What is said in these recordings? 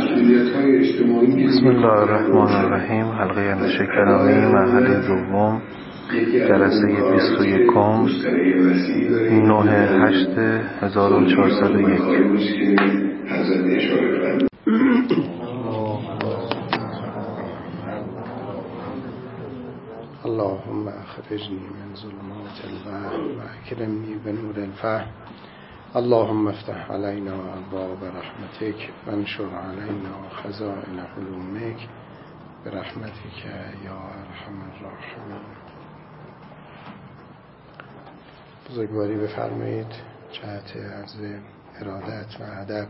مسئولیت‌های اجتماعی. بسم الله الرحمن الرحیم. حلقه اندیشه کلامی، مرحله دوم، جلسه 21، 9/8/1401. اللهم اخرجنی من ظلمات الوهم و اکرمنی بنور الفهم. اللهم افتح علینا ابواب رحمتک وانشر علینا خزائن علومک برحمتک یا ارحم الراحمین. بزرگواری بفرمایید جهت عرض ارادت و ادب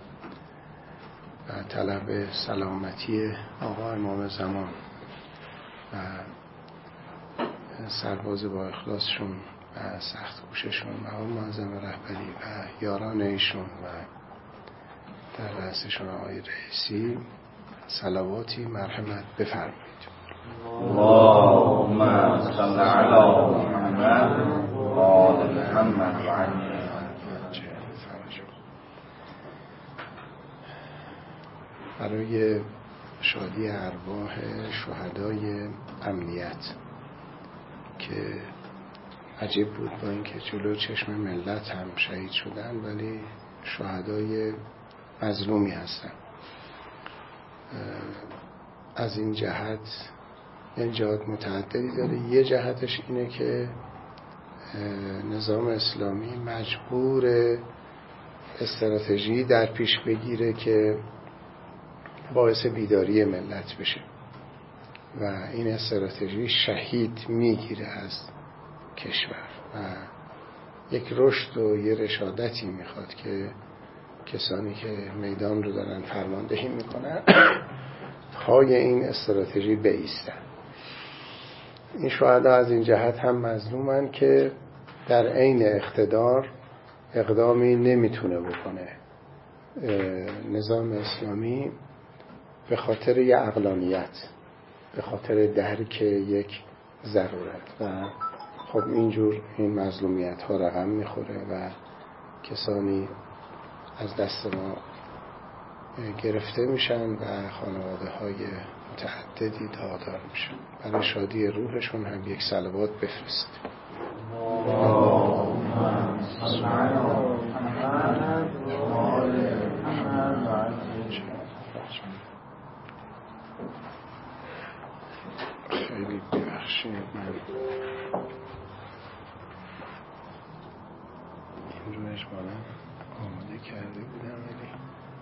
و طلب سلامتی آقا امام زمان و سرباز با اخلاصشون و سخت کوششون و اون معظم رهبری و یاران ایشون و در رأسشون آقای رئیسی صلواتی مرحمت بفرمایید. اللهم صل علی محمد و آل محمد و علی برای شادی ارواح شهدای امنیت که عجیب بود با اینکه جلو چشم ملت هم شهید شدن ولی شهدای مظلومی هستن. از این جهت این جهات متعددی داره. یه جهتش اینه که نظام اسلامی مجبور استراتژی در پیش بگیره که باعث بیداری ملت بشه و این استراتژی شهید میگیره از کشور و یک رشد و یه رشادتی میخواد که کسانی که میدان رو دارن فرماندهی میکنن پای این استراتژی بایستن. این شهدا از این جهت هم مظلومن که در عین اقتدار اقدامی نمیتونه بکنه. نظام اسلامی به خاطر یه عقلانیت، به خاطر درک یک ضرورت و خب اینجور این مظلومیت ها رقم میخوره و کسانی از دست ما گرفته میشن و خانواده های متعددی داغدار میشن. برای شادی روحشون هم یک صلوات بفرست. خیلی ببخشید من این رو اجمالا آماده کرده بودم ولی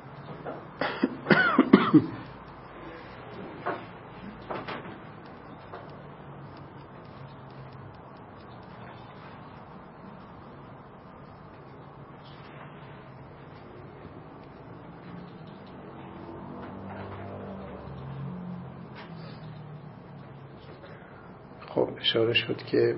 خب اشاره شد که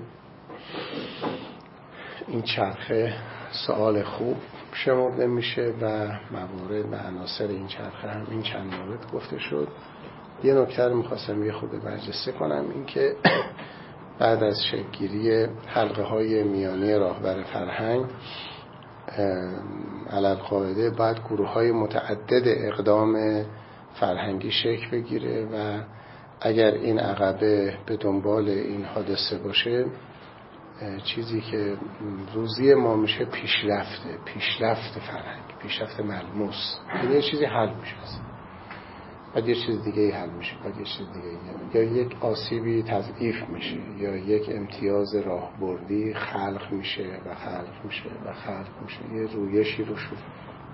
این چرخه سوال خوب شمرده میشه و موارد و عناصر این چرخه هم این چند مورد گفته شد. یه نکته رو میخواستم یه خود برجسته کنم، این که بعد از شکل‌گیری حلقه های میانی راهبر فرهنگ علالقاعده بعد گروه های متعدد اقدام فرهنگی شکل بگیره و اگر این عقبه به دنبال این حادثه باشه چیزی که روزی ما میشه پیشرفت فرهنگ، پیشرفت ملموس. یه چیزی حل میشه بعد یه چیز دیگه حل میشه بعد یه چیز دیگه، یا یک آسیبی تضعیف میشه یا یک امتیاز راهبردی خلق میشه و خلق میشه و خلق میشه، یه رویشی رو شروع.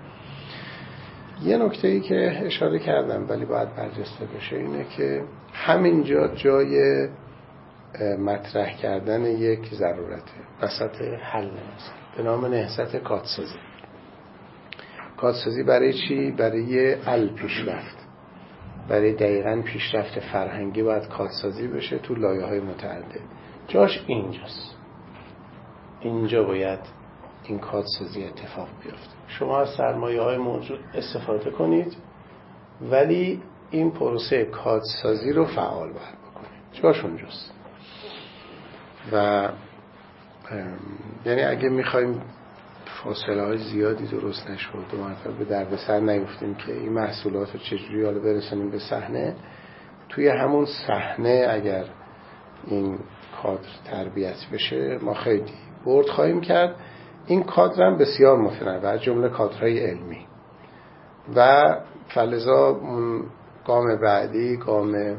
یه نکته‌ای که اشاره کردم ولی باید برجسته بشه اینه که همینجا جای مطرح کردن یک ضرورته وسط حل مثلا به نام نهضت کادسازی. کادسازی برای چی؟ برای پیشرفت، برای دقیقاً پیشرفت فرهنگی باید کادسازی بشه تو لایه‌های متعدد. جاش اینجاست، اینجا باید این کادسازی اتفاق بیفته. شما از سرمایه‌های موجود استفاده کنید ولی این پروسه کادسازی رو فعال باید بکنید. جاش اونجاست. و یعنی اگه میخوایم فاصله های زیادی درست نشد و مرتبه به دردسر نیفتیم که این محصولات رو چجوری حالا برسونیم به صحنه. توی همون صحنه اگر این کادر تربیت بشه ما خیلی برد خواهیم کرد. این کادر هم بسیار متنوع از جمله کادرهای علمی و فلذا گام بعدی گام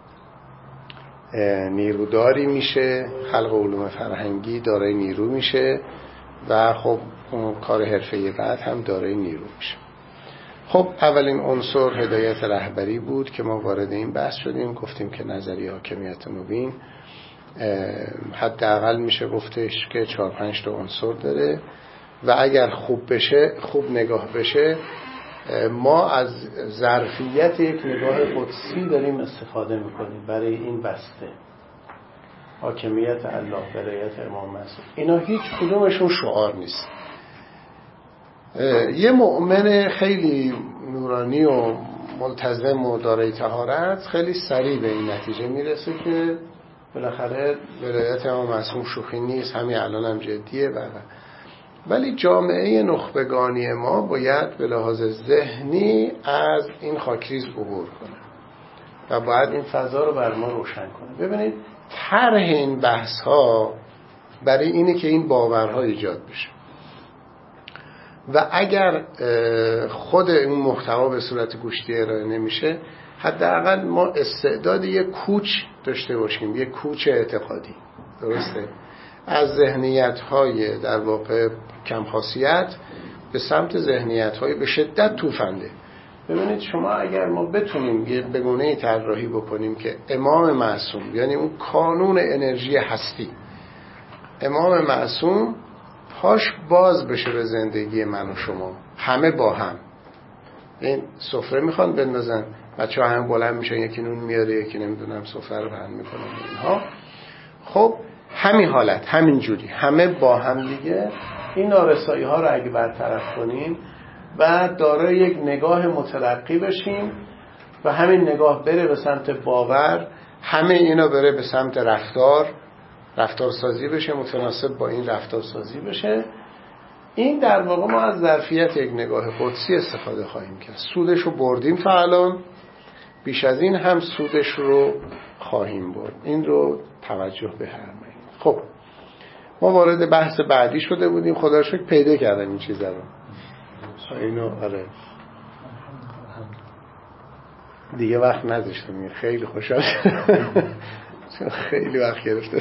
نیروداری میشه. خلق علوم فرهنگی دارای نیرو میشه و خب اون کار حرفه‌ای بعد هم دارای نیرو میشه. خب اولین عنصر هدایت رهبری بود که ما وارد این بحث شدیم. گفتیم که نظریه حاکمیت مبین حداقل میشه گفتش که 4-5 تا عنصر داره و اگر خوب بشه، خوب نگاه بشه، ما از ظرفیت یک نگاه قدسی داریم استفاده میکنیم برای این بسته. حاکمیت الله، ولایت امام معصوم، اینا هیچ کدومشون شعار نیست. یه مؤمن خیلی نورانی و ملتزم و دارای طهارت خیلی سریع به این نتیجه میرسه که بالاخره ولایت امام معصوم شوخی نیست، همین الان هم جدیه. ولی جامعه نخبگانی ما باید به لحاظ ذهنی از این خاکریز عبور کنه و باید این فضا رو بر ما روشن کنه. ببینید طرح این بحث ها برای اینه که این باورها ایجاد بشه و اگر خود این محتوا به صورت گوشتی ارائه نمیشه، حداقل ما استعداد یک کوچ داشته باشیم، یک کوچ اعتقادی، درسته؟ از ذهنیت‌های در واقع کم خاصیت به سمت ذهنیت‌های به شدت توفنده. ببینید شما اگر ما بتونیم یه بگونه طراحی بکنیم که امام معصوم، یعنی اون کانون انرژی هستی، امام معصوم پاش باز بشه به زندگی من و شما، همه با هم این سفره میخوان بندازن، بچه‌ها هم بلند میشن، یکی نون میاره، یکی نمیدونم سفره رو پهن میکنه اینها. خب همین حالت، همین جوری همه با هم دیگه این نارسایی ها رو اگه برطرف کنیم و دارای یک نگاه مترقی بشیم و همین نگاه بره به سمت باور، همه اینا بره به سمت رفتارسازی بشه، متناسب با این رفتارسازی بشه، این در واقع ما از ظرفیت یک نگاه قدسی استفاده خواهیم کرد. سودش رو بردیم تا الان، بیش از این هم سودش رو خواهیم برد. این رو توجه بفرمایید. خب ما وارد بحث بعدی شده بودیم، خدا رو شکر پیدا کردم این چیزا رو. اینو آره دیگه وقت نداشتم، خیلی خوشحال خیلی وقت گرفته.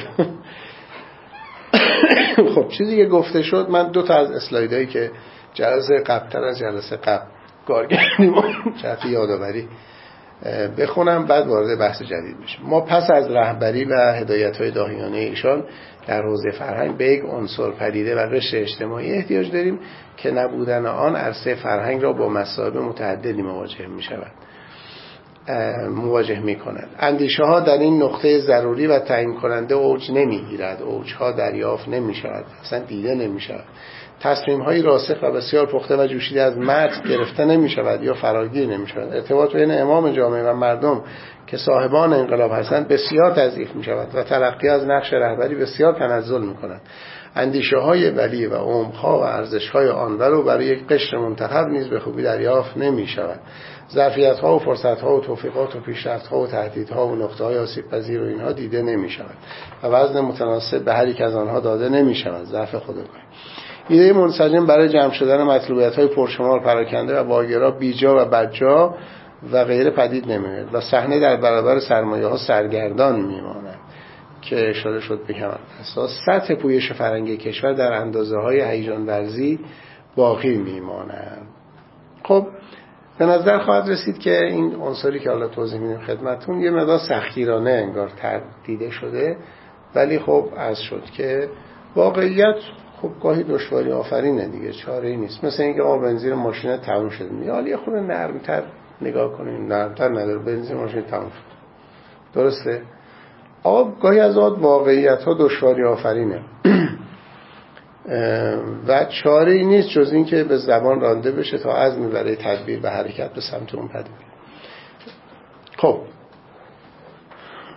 خب چیزی که گفته شد، من 2 تا از اسلایدایی که جلسه قبل‌تر از جلسه قبل کار کردیم جهت یادآوری بخونم، بعد وارد بحث جدید بشیم. ما پس از رهبری و هدایت‌های داهیانه ایشان در حوزه فرهنگ به یک عنصر پدیده و رشته اجتماعی احتیاج داریم که نبودن آن عرصه فرهنگ را با مصائب متعددی مواجه می کند. اندیشه ها در این نقطه ضروری و تعیین کننده اوج نمی گیرد، اوج ها دریافت نمی شود، اصلا دیده نمی شود. تصمیم های راسخ و بسیار پخته و جوشیده از متن گرفته نمی شود یا فراگیر نمی شود. ارتباط بین امام جامعه و مردم که صاحبان انقلاب هستند بسیار تضعیف می شود و تلقی از نقش رهبری بسیار تنزل می کند. اندیشه های ولی و عمق ها و ارزش های آن ولو برای یک قشر منتخب نیز به خوبی دریافت نمی شود. ظرفیت ها و فرصت ها و توفیقات و پیشرفت ها و تهدید ها و نقطه های آسیب پذیر و اینها دیده نمی شود و وزن متناسب به هر یک از آنها داده نمی شود. ضعف خودکاری. ایده منسجم برای جمع شدن مطلوبیت های پرشمار پراکنده و واگرا بیجا و بدجا و غیره پدید نمی‌آید و صحنه در برابر سرمایه ها سرگردان میماند که اشاره شد به کمال اساس سطح پویش فرهنگی کشور در اندازه های هیجان ورزی باقی میماند. خب به نظر خواهد رسید که این عنصری که حالا توضیح میدیم خدمتون یه مقدار سختگیرانه انگار دیده شده، ولی خب از شد که واقعیت خب گاهی دشواری آفرینه دیگه، چاره‌ای نیست. مثل اینکه بنزین ماشین تموم شده، میاد یه خورده نرمتر نگاه کنیم، نرمتر نداره، بنزین ماشین تموم شد، درسته؟ گاهی از اوقات واقعیت ها دشواری آفرینه و چاره‌ای نیست جز این که به زبان رانده بشه تا عزمی برای تدبیر و حرکت به سمت اون پدید. خب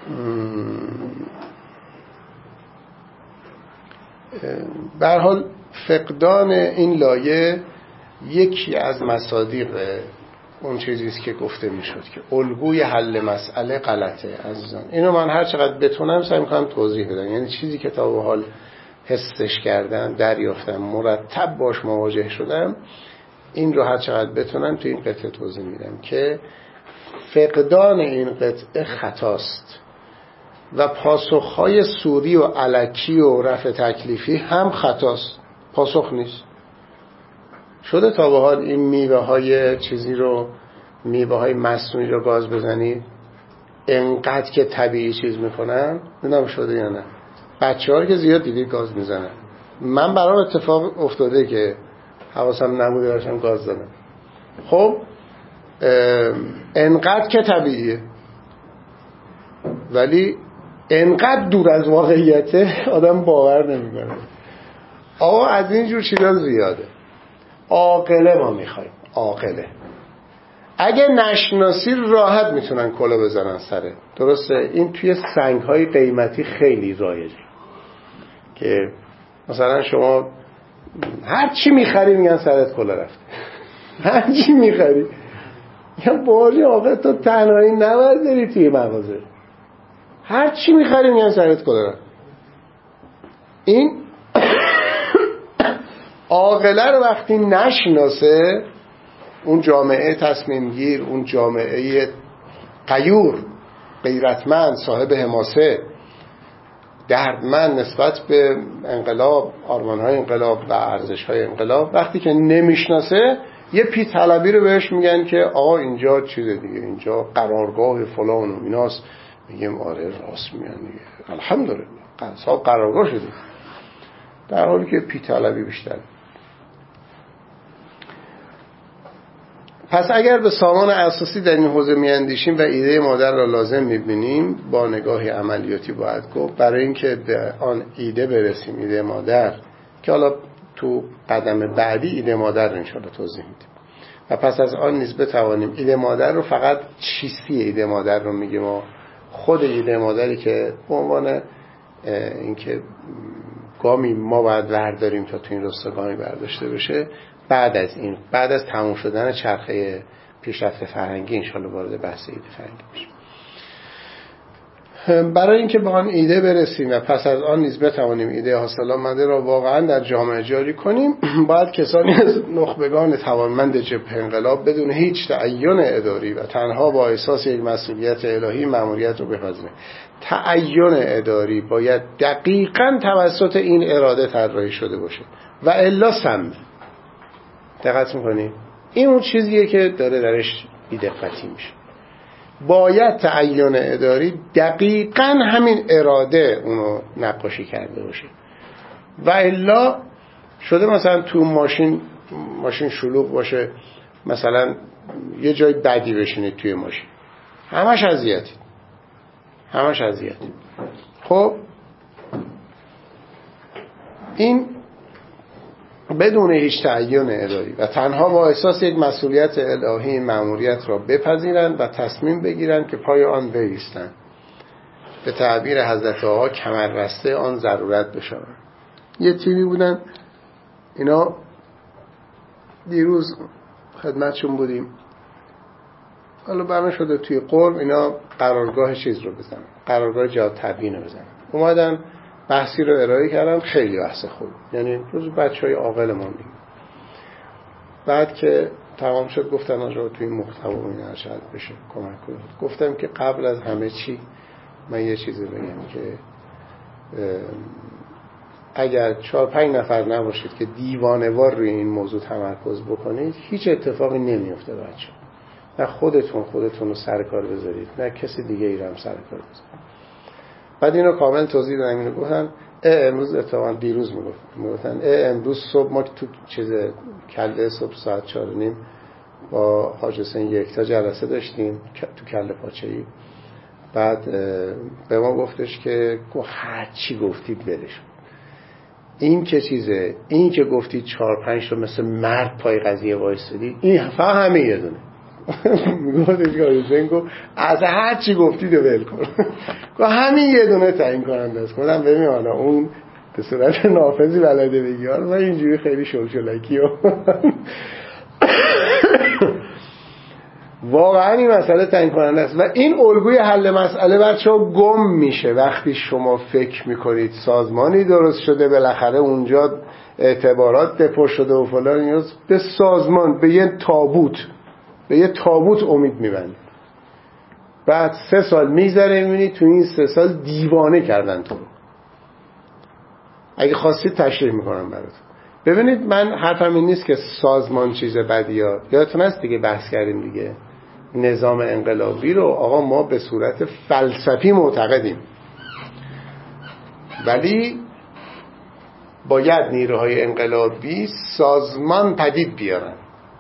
به هر حال فقدان این لایه یکی از مصادیق اون چیزیست که گفته میشد که الگوی حل مسئله غلطه. عزیزان اینو من هر چقدر بتونم سعی میکنم توضیح بدم، یعنی چیزی که تا به حال حسش کردم، دریافتم، مرتب باش مواجه شدم، این رو هر چقدر بتونم تو این قطعه توضیح میدم که فقدان این قطعه خطاست و پاسخهای سوری و الکی و رفع تکلیفی هم خطاست، پاسخ نیست. شده تا به حال این میوه های چیزی رو، میوه های مصنوعی رو گاز بزنید انقدر که طبیعی چیز میکنن؟ نمیدونم شده یا نه. بچه ها که زیاد دیدید گاز میزنن، من برام اتفاق افتاده که حواسم نبوده داشتم گاز زدم. خب انقدر که طبیعیه ولی انقدر دور از واقعیته آدم باور نمیکنه. آقا از اینجور چیزا زیاده. عاقله ما میخوایم، عاقله. اگه نشناسی راحت میتونن کلا بزنن سره، درسته؟ این توی سنگ‌های قیمتی خیلی رایجه که مثلا شما هر چی میخری میگن سرت کلا رفته. هر چی میخری یا باجی آقا تو تنهایی نباید داری توی مغازه، هر چی میخری میگن سرت کلا رفته. این عاقله رو وقتی نشناسه، اون جامعه تصمیم گیر، اون جامعه غیور، غیرتمند، صاحب حماسه، دردمند نسبت به انقلاب، آرمان‌های انقلاب و ارزش‌های انقلاب، وقتی که نمیشناسه یه پی طلبی رو بهش میگن که آقا اینجا چیزه دیگه، اینجا قرارگاه فلان و ایناست. میگیم آره راست میگن دیگه، الحمدلله صاحب قرارگاه شده، در حالی که پی طلبی بیشتر. پس اگر به سامان اساسی در این حوزه میاندیشیم و ایده مادر را لازم میبینیم، با نگاهی عملیاتی باید گفت برای اینکه به آن ایده برسیم، ایده مادر، که حالا تو قدم بعدی ایده مادر رو انشاءالله توضیح میدیم، و پس از آن نیز بتوانیم ایده مادر رو، فقط چیستی ایده مادر رو میگیم و خود ایده مادری که به عنوان اینکه گامی ما باید برداریم تا تو این راستا گامی برداشته بشه، بعد از تموم شدن چرخه پیشرفت فرهنگی انشاءالله وارد بحث ایده فرهنگی بشیم. برای اینکه به آن ایده برسیم و پس از آن نیز بتوانیم ایده حاصل‌آمده را واقعا در جامعه جاری کنیم، باید کسانی از نخبگان توانمند جبهه انقلاب بدون هیچ تعین اداری و تنها با احساس یک مسئولیت الهی مأموریت رو بپذیرند. تعین اداری باید دقیقاً توسط این اراده طراحی شده باشه و الا سم. دقت می‌کنی؟ این اون چیزیه که داره درش بی‌دقتی میشه. باید تعین اداری دقیقاً همین اراده اونو نقاشی کرده باشه و الا شده مثلا تو ماشین شلوغ باشه، مثلا یه جای بدی بشینید توی ماشین، همش اذیتی. خب این بدون هیچ تعین اداری و تنها با احساس یک مسئولیت الهی مأموریت را بپذیرند و تصمیم بگیرند که پای آن بایستند، به تعبیر حضرت آقا کمربسته آن ضرورت بشوند. یه تیمی بودن اینا، دیروز خدمتشون بودیم، حالا برنامه شده توی قرب اینا قرارگاه چیز رو بزنن، قرارگاه جهاد تبیین رو بزنن. اومدن بحثی رو ارائه کردم، خیلی بحث خوب، یعنی روز بچهای عاقل ما میگن. بعد که تمام شد گفتن آجا توی محتوا این ارشد بشه کمک کنید. گفتم که قبل از همه چی من یه چیزی بگم که اگر 4-5 نفر نباشید که دیوانه‌وار روی این موضوع تمرکز بکنید، هیچ اتفاقی نمیفته بچه. نه خودتون رو سر کار بذارید، نه کسی دیگه ای رو هم سر کار بذارید. بعد اینو کامل توضیح دادم. اینو گفتن امروز اتفاقا دیروز میگفتن امروز صبح ما تو چیز کله صبح ساعت 4:30 با حاج حسین یکتا جلسه داشتیم تو کله پاچه‌ای. بعد به ما گفتش که هر چی گفتید ولش، این که چیزه، این که گفتید 4-5 تا مثل مرد پای قضیه وایسادید، این فقط همه یه دونه میگفتش که حسین گفت از هر چی گفتید ول کن، همین یه دونه تعیین کننده است. گفتم ببین حالا اون به صورت نافذی بلده بگی من اینجوری خیلی شلشلکی و واقعا این مسئله تعیین کننده است و این الگوی حل مسئله بچه‌ها گم میشه وقتی شما فکر میکنید سازمانی درست شده بالاخره اونجا اعتبارات دپو شده و فلان، نیاز به سازمان، به یه تابوت امید میبندید. بعد 3 سال میگذره میبینید تو این 3 سال دیوانه کردن تو. اگه خواستید تشریح میکنم براتون. ببینید من حرفم این نیست که سازمان چیز بدیه. یادتون هست دیگه بحث کردیم دیگه، نظام انقلابی رو آقا ما به صورت فلسفی معتقدیم، ولی باید نیروهای انقلابی سازمان پدید بیارن،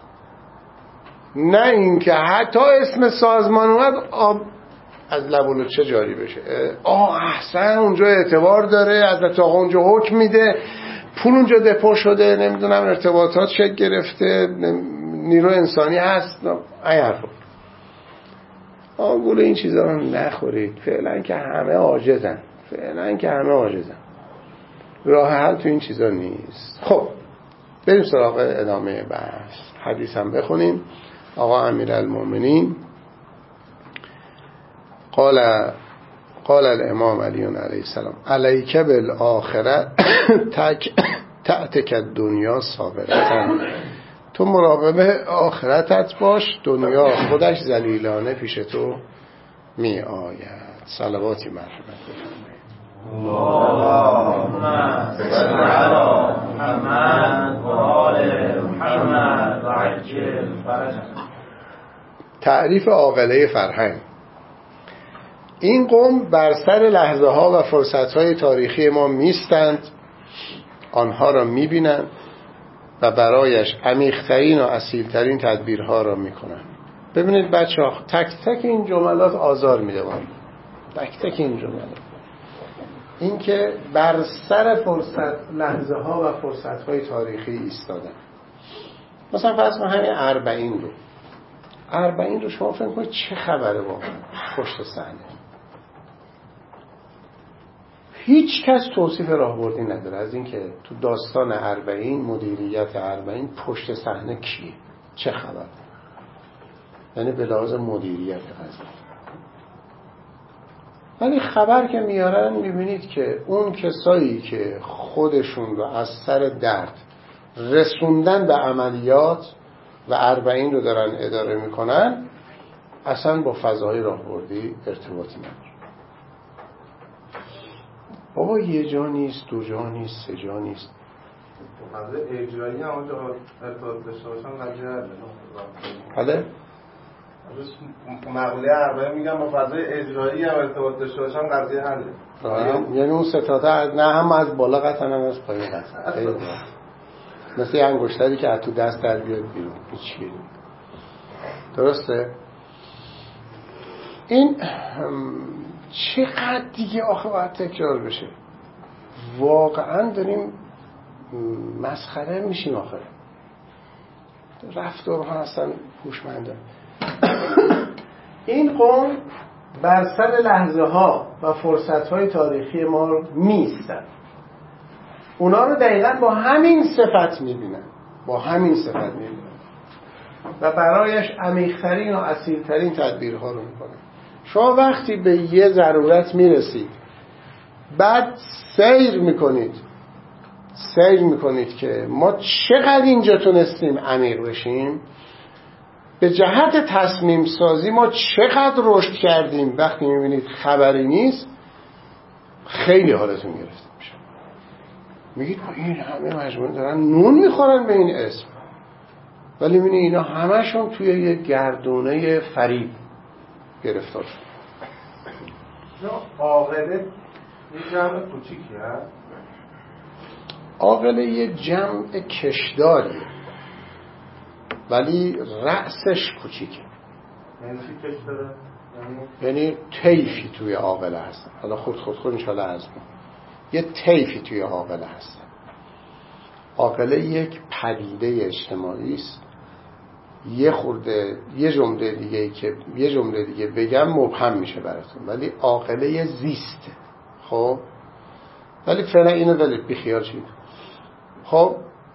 نه اینکه حتی اسم سازمان اومد آب از لب چه جاری بشه. احسن اونجا اعتبار داره، حضرت آقا اونجا حکم میده، پول اونجا دپو شده، نمیدونم ارتباطات شکل گرفته، نیرو انسانی هست، این حرفا. گول این چیزا رو نخورید. فعلا که همه عاجزن، راه حل تو این چیزا نیست. خب بریم سراغ ادامه بحث. حدیث هم بخونیم. آقا امیرالمومنین قال الامام علی علیه السلام علیک بالآخرة تأتک الدنیا صابرتن. تو مراقب آخرتت باش، دنیا خودش ذلیلانه پیش تو می آید. صلواتی مرحمت بفرمایید. اللهم صل علی محمد و آل محمد و عجل فرجهم. تعریف عاقله فرهنگ. این قوم بر سر لحظه ها و فرصت های تاریخی ما میستند، آنها را میبینند و برایش عمیق‌ترین و اصیل‌ترین تدبیرها را میکنند. ببینید بچه‌ها تک تک این جملات آزار میده ما. تک تک این جملات، این که بر سر لحظه ها و فرصت های تاریخی ایستادن. مثلا فرض کن همین 40 رو شما فکر کنید چه خبره واقعا پشت صحنه. هیچ کس توصیف راهبردی نداره از این که تو داستان 40 مدیریت 40 پشت صحنه کیه، چه خبر، یعنی به لحاظ مدیریت قضیه. ولی خبر که میارن میبینید که اون کسایی که خودشون رو از سر درد رسوندن به عملیات و 40 رو دارن اداره میکنن اصلا با فضای راهبردی ارتباطی نداره. بابا یه جا نیست، 2 جا نیست، 3 جا نیست. فضای اجرایی هم اونجا ارتباط داشته باشن قضیه نداره. بله؟ مقوله 40 میگم با فضای اجرایی هم ارتباط داشته باشن قضیه حله. یعنی اون ستاده نه هم از بالا قطعا هم از پایین قطعا. مثل یه انگشتری که از تو دست در بیاد بیرون. هیچی. درسته؟ این چقدر دیگه آخه باید تکرار بشه؟ واقعا داریم مسخره میشیم آخه. رفتارها هستن هوشمنده. این قوم بر سر لحظه ها و فرصت های تاریخی ما میستن. اونا رو دقیقا با همین صفت میبینن، و برایش عمیق‌ترین و اصیل‌ترین تدبیرها رو میکنن. شما وقتی به یه ضرورت میرسید بعد سیر میکنید که ما چقدر اینجا تونستیم عمیق بشیم، به جهت تصمیم سازی ما چقدر رشد کردیم، وقتی میبینید خبری نیست خیلی حالتون گرفته میشه. میگید این همه مجموعه دارن نون میخورن به این اسم، ولی میبینید اینا همشون توی یه گردونه فریب گرفتار شد. عاقله یه جمع کوچیکی هست. عاقله یه جمع کشداریه ولی رأسش کوچیکه. یعنی چی کش داره؟ یعنی طیفی توی عاقله هستن. حالا خود انشاءالله عرض کنم. یه طیفی توی عاقله هستن. عاقله یک پدیده اجتماعی است. یه جمله دیگه بگم مبهم میشه براتون، ولی عاقله زیسته. خب ولی فعلا اینو ولید بیخیال شید. خب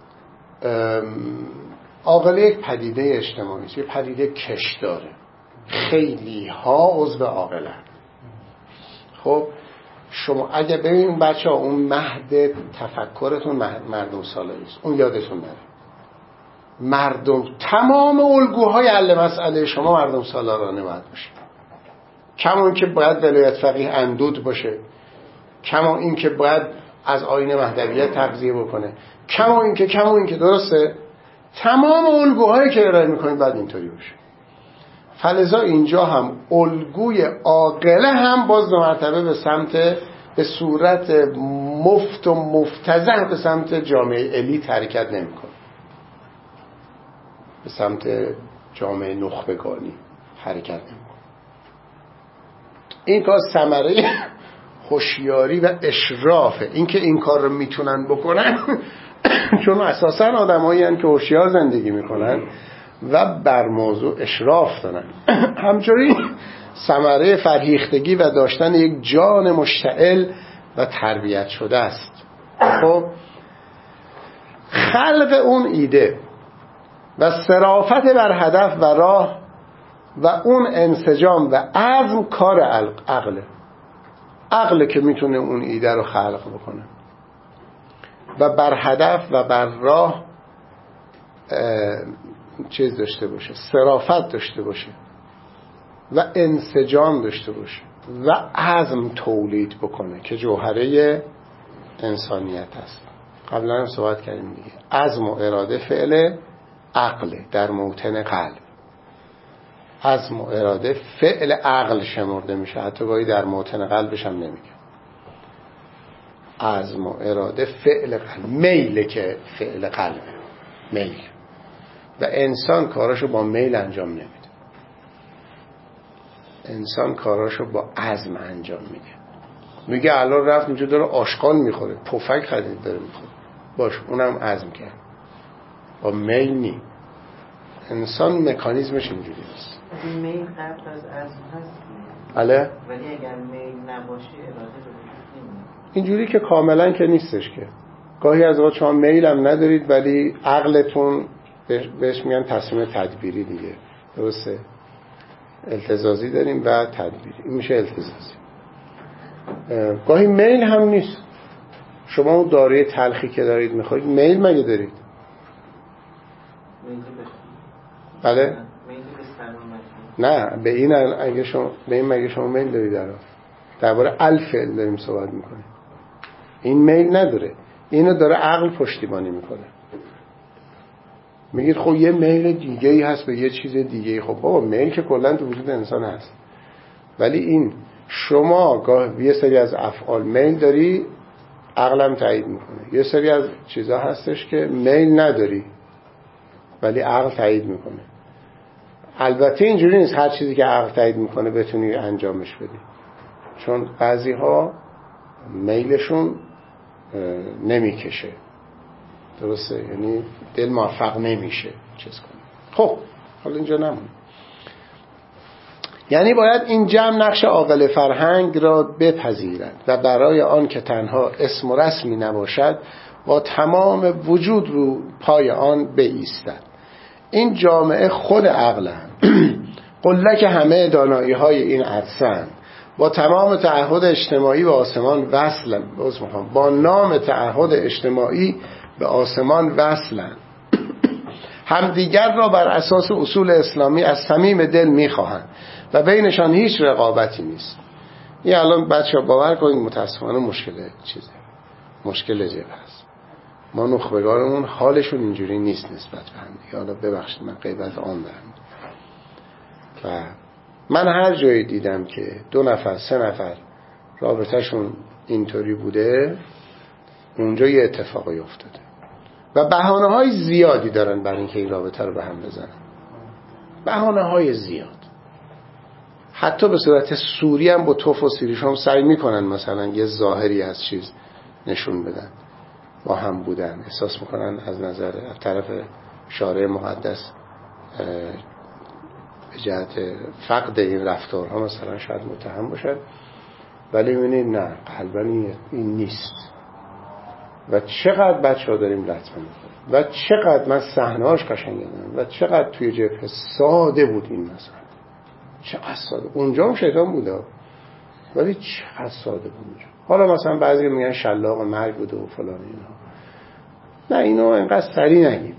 عاقله یک پدیده اجتماعی است، یه پدیده کش داره، خیلی ها عضو عاقله. خب شما اگه ببینید بچه ها اون مهد تفکرتون مردم سالاری است، اون یادتون نره. مردم تمام الگوهای حل مسئله شما مردم سالارانه باید باشه. کما این که باید ولایت فقیه اندود باشه، کما این که باید از آیین مهدویت تغذیه بکنه، کما این که درسته تمام الگوهایی که ارائه میکنید باید اینطوری باشه. فلذا اینجا هم الگوی عاقله هم باز دو مرتبه به صورت مفت و مفتضح به سمت جامعه الیت حرکت نمیکنه، به سمت جامعه نخبگانی حرکت نمیکنه. این کار ثمره هوشیاری و اشرافه. این که این کار رو میتونن بکنن چون اساسا آدمایی هستند که هوشیار زندگی میکنن و بر موضوع اشراف دارن. همچنین ثمره فرهیختگی و داشتن یک جان مشتعل و تربیت شده است. خب خلق اون ایده و صرافت بر هدف و راه و اون انسجام و عزم کار عقله که میتونه اون ایده رو خلق بکنه و بر هدف و بر راه چیز داشته باشه، صرافت داشته باشه و انسجام داشته باشه و عزم تولید بکنه که جوهره انسانیت است. قبلا هم صحبت کردیم دیگه. عزم و اراده فعل عقل در موطن قلب. عزم و اراده فعل عقل شمرده میشه، حتی گاهی در موطن قلبش هم نمیگه. عزم و اراده فعل قلب، میل که فعل قلبه، میل. و انسان کاراشو با میل انجام نمیده، انسان کاراشو با عزم انجام میده. میگه الان رفت اینجا داره آشغال میخوره، پفک خرید داره میخوره، باش اونم عزم کرد، با میل نی. انسان مکانیزمش اینجوری است. میل قبل از عزم هست. بله. ولی اگر میل نباشه اراده به وجود نمیاد. اینجوری که کاملا که نیستش که. گاهی از وقت شما میل هم ندارید ولی عقلتون بهش میگن تصمیم تدبیری دیگه، درسته؟ التزازی داریم و تدبیری، این میشه التزازی. گاهی میل هم نیست. شما اون داروی تلخی که دارید میخورید میل مگه دارید؟ بله؟ نه به این اگه شما به این مگه شما میل دارید؟ درباره الفعل داریم صحبت میکنیم. این میل نداره، اینو داره عقل پشتیبانی میکنه. میگید خب یه میل دیگه ای هست به یه چیز دیگه ای. خب بابا میل که کلا تو وجود انسان هست، ولی این شما یه سری از افعال میل داری عقلم تایید میکنه، یه سری از چیزا هستش که میل نداری ولی عقل تایید میکنه. البته اینجوری نیست هر چیزی که عقل تایید میکنه بتونی انجامش بدی، چون بعضی ها میلشون نمیکشه، درسته؟ یعنی دل موفق نمیشه چیز کنه. خب حالا اینجا نمون. یعنی باید این جمع نقش عاقل فرهنگ را بپذیرد و برای آن که تنها اسم و رسمی نباشد با تمام وجود رو پای آن بایستد. این جامعه خود عقلند، قلک همه دانایی های این عرصه‌اند، با تمام تعهد اجتماعی به آسمان وصلن، با نام تعهد اجتماعی به آسمان وصلن، همدیگر را بر اساس اصول اسلامی از صمیم دل میخواهند و بینشان هیچ رقابتی نیست. این الان بچه ها باور کنید متاسفانه مشکل جبه هست. ما نخبگانمون حالشون اینجوری نیست نسبت به هم دیگه. حالا ببخشید من غیبت عام دارم و من هر جایی دیدم که 2 نفر 3 نفر رابطهشون اینطوری بوده اونجا یه اتفاقی افتاده و بهانه‌های زیادی دارن برای اینکه این رابطه رو به هم بزنن، بهانه‌های زیاد. حتی به صورت سوری هم با توف و سیریش هم سعی میکنن مثلا یه ظاهری از چیز نشون بدن، با هم بودن، احساس میکنن از نظر طرف شارع مقدس به جهت فقد این رفتارها مثلا شاید متهم باشد، ولی میبینید نه، قلبا این نیست. و چقدر بچه‌ها داریم لطمه می‌خوریم و چقدر من صحنه‌اش قشنگه و چقدر توی جبهه ساده بود این مسئله. چقدر ساده. اونجا هم شیطان بوده ولی چقدر ساده بود اونجا. حالا مثلا بعضی میگن شلاق مرگ بوده و فلان اینا. نه اینو اینقدر سریع نگیم.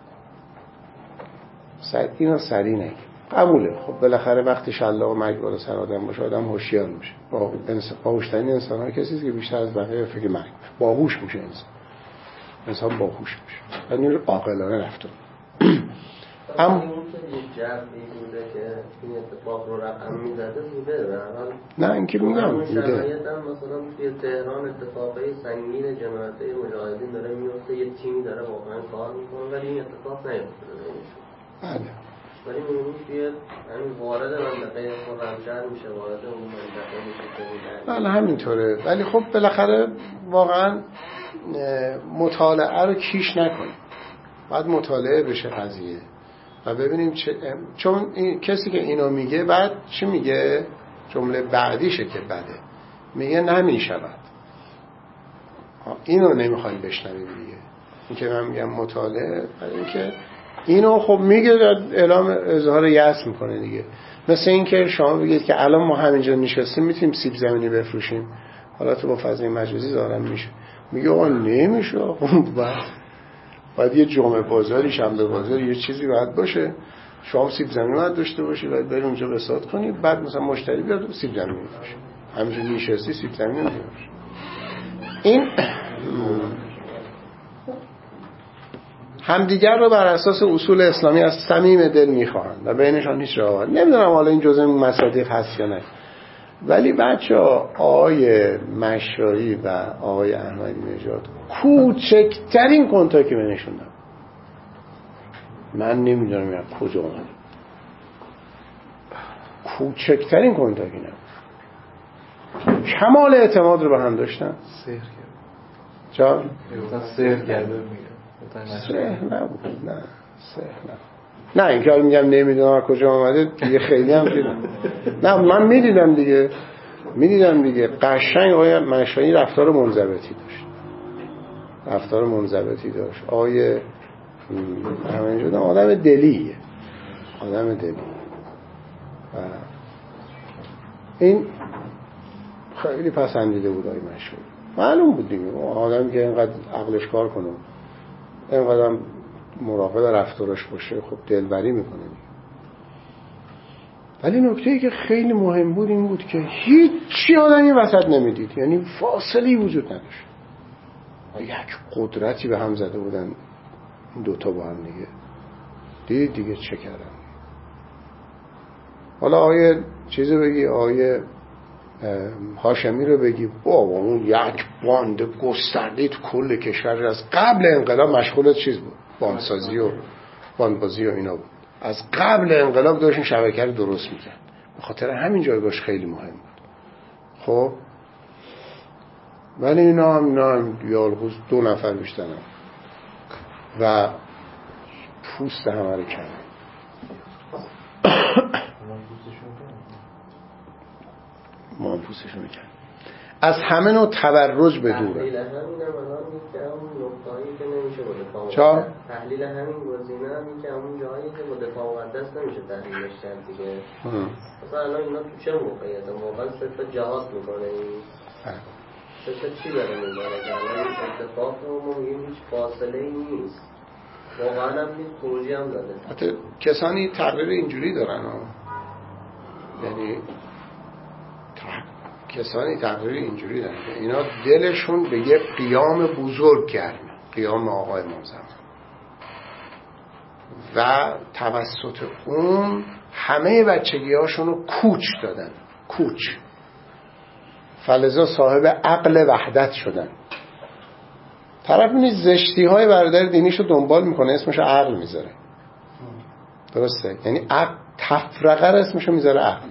اینو سریع نگیم. قبوله. خب بالاخره وقتی شلاق مرگ بالا سر آدم باشه آدم هوشیار میشه. باهوش‌ترین انسان‌ها کسیه که بیشتر از بقیه فکر مرگ باهوش میشه انسان باهوش میشه. یعنی عاقلانه رفتار. اما این که جرمی بوده که این اتفاق رو رقم میزده بوده نه اینکه میگم بوده شرایط هم مثلا توی تهران اتفاقی سنگین جنایت مجاهدین داره میفته یه تیمی داره واقعا کار میکنه ولی این اتفاق نیفتاده بله ولی میبینیم توی همین وارد منطقه خرمشهر میشه وارد اون منطقه میشه بله همینطوره ولی خب بالاخره واقعا مطالعه رو کیش نکنیم باید مطالعه بشه قضیه و ببینیم چون کسی که اینو میگه بعد چی میگه جمله بعدیشه که بده میگه نمیشود اینو نمیخوایم بشنویم دیگه این که من میگم مطالعه برای اینکه اینو خب میگه اعلام اظهار یأس میکنه دیگه مثل این که شما بگید که الان ما همینجا نشستیم میتونیم سیب زمینی بفروشیم حالا تو با فضای مجازی ظاهرا میشه میگه آقا نمیشه باید یه جمعه بازاری شنبه بازاری یه چیزی باید باشه شما سیب زمینی باید داشته باشی باید بری اونجا بساط کنی بعد مثلا مشتری بیاد سیب زمینی باشه همینجور نشستی سیب زمینی باشه این همدیگر رو بر اساس اصول اسلامی از صمیم دل میخواهند و بینشان هیچ رقابت نمیدونم حالا این جزء مصادیق هست یا نه ولی بچه‌ها آقای مشایی و آقای احمدی نژاد کوچکترین کنتاکی بینشون نبود من نمیدونم یا کجا اومد کوچکترین کنتاکی نبود کمال اعتماد رو به هم داشتن سحر کرد جان سحر کرده سحر نبود نه سحر نبود نه این که میگم نمیدونم کجا آمده دیگه خیلی هم نه من میدیدم دیگه قشنگ آقای مشایی رفتار منضبطی داشت آقای همینجور آدم دلیه این خیلی پسندیده بود آقای مشایی معلوم بود دیگه آدمی که اینقدر عقلش کار کنه اینقدر مراقب رفتارش باشه خب دلبری میکنه ولی نکته‌ای که خیلی مهم بود این بود که هیچی آدمی وسط نمیدید یعنی فاصله‌ای وجود نداشت یک قدرتی به هم زده بودن این دوتا با هم دیگه دیگه چه کردن حالا آیه چیزی بگی آیه هاشمی رو بگی بابا اون یک باند گسترده تو کل کشور از قبل انقلاب مشغول چیز بود باندسازی و باندبازی و اینا بود از قبل انقلاب داشتن شبکه رو درست میکرد به خاطر همین جایگاهش خیلی مهم بود خب ولی اینا هم یالغوز 2 نفر بیشتر و پوست همه رو کردن ما هم پوستشون میکرد از همه نوع تبرج به دوره تحلیل همین هم الان که همون نقطه‌هایی که نمیشه با دفاع چا؟ تحلیل همین گزینه همین که همون جایی که با دفاع مقدس نمیشه تحلیلش کرد دیگه مثلا الان اینا تو چه موقعیت واقعا صرف جهاد میکنه این صرف چی داره میباره که الان این اتفاق رو ما میگیم هیچ فاصله ای نیست واقعا هم نیست خروجی هم داده حتی کسانی تقریر اینجوری دارن یعنی کسانی تقریر اینجوری دارن که اینا دلشون به یه قیام بزرگ گرمه قیام آقای معظم و توسط اون همه بچگی هاشون رو کوچ دادن کوچ فلذا صاحب عقل وحدت شدن طرف اینی زشتی های برادر دینیشو دنبال میکنه اسمشو عقل میذاره درسته یعنی تفرقه رو اسمشو میذاره عقل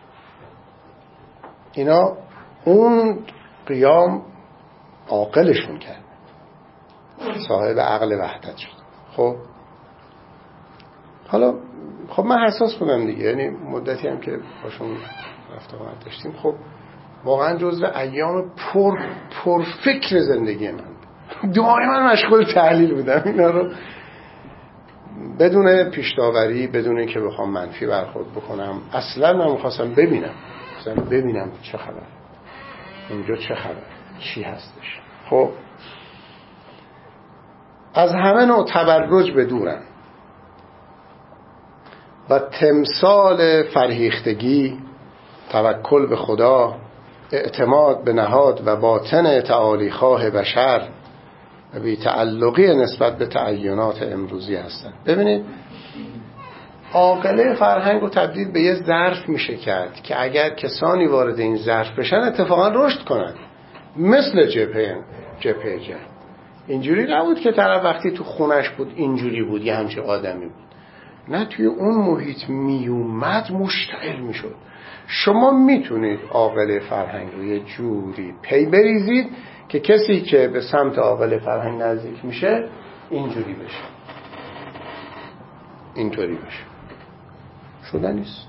اینا اون قیام عاقلشون کرد صاحب عقل وحدت شد خب حالا خب من حساس بودم دیگه یعنی مدتی هم که باشون رفت آمد داشتیم خب واقعا جزو ایام پرفکر زندگی من دائما مشغول تحلیل بودم اینا رو، بدون پیش‌داوری، بدون که بخوام منفی برخورد بکنم. اصلا من می‌خواستم ببینم چه خبر اونجا، چه خبر، چی هستش. خب از همه نوع تبرج به دورم و تمثال فرهیختگی، توکل به خدا، اعتماد به نهاد و باطن تعالی‌خواه بشر و بی‌تعلقی نسبت به تعینات امروزی هستند. ببینید عاقله فرهنگ رو تبدیل به یه ظرف میشه کرد که اگر کسانی وارد این ظرف بشن اتفاقا رشد کنن، مثل جبهه جنگ. اینجوری نبود که طرف وقتی تو خونش بود اینجوری بود، یه همچه آدمی بود، نه، توی اون محیط میومد مشتعل میشد. شما میتونید عاقله فرهنگ رو یه جوری پی بریزید که کسی که به سمت عاقله فرهنگ نزدیک میشه اینجوری بشه، اینطوری بشه. شده نیست.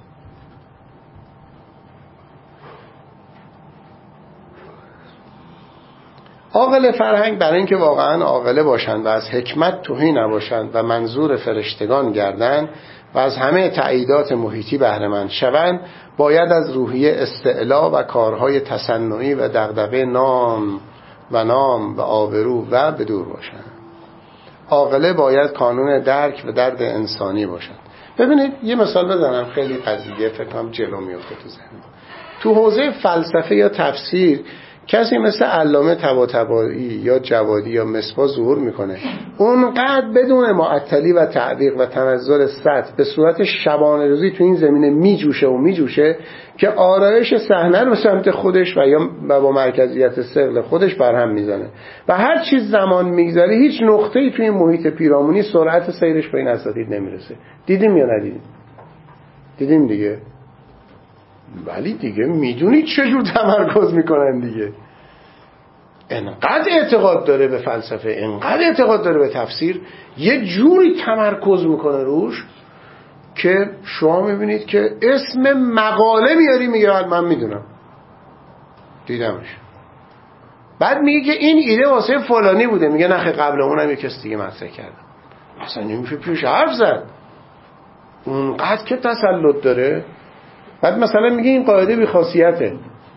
عاقله فرهنگ برای اینکه واقعا عاقله باشند و از حکمت تهی نباشند و منظور فرشتگان گردند و از همه تأییدات محیطی بهره مند شوند، باید از روحیه استعلا و کارهای تصنعی و دغدغه نام و آبرو و به دور باشند. عاقله باید کانون درک و درد انسانی باشد. ببینید یه مثال بزنم، خیلی قضیه فکر کنم جلو میفته تو ذهن. تو حوزه فلسفه یا تفسیر کسی مثل علامه طباطبایی یا جوادی یا مصباح ظهور میکنه، اونقدر بدون معطلی و تعویق و تنزل سطح به صورت شبانه روزی تو این زمینه میجوشه که آرایش صحنه رو سمت خودش و با مرکزیت ثقل خودش برهم میزنه و هر چیز زمان میگذره هیچ نقطه‌ای توی این محیط پیرامونی سرعت سیرش به این اساتید نمیرسه. دیدیم یا ندیدیم؟ دیدیم دیگه. ولی دیگه میدونید چجور تمرکز میکنن دیگه. انقدر اعتقاد داره به فلسفه، انقدر اعتقاد داره به تفسیر، یه جوری تمرکز میکنه روش که شما میبینید که اسم مقاله میاری میگه من میدونم، دیدمش. بعد میگه که این ایده واسه فلانی بوده، میگه نخه قبل اونم یک کس دیگه مطرح کردم. اصلا نمیشه پیش حرف زد، اونقدر که تسلط داره. بعد مثلا میگه این قاعده بی خاصیته،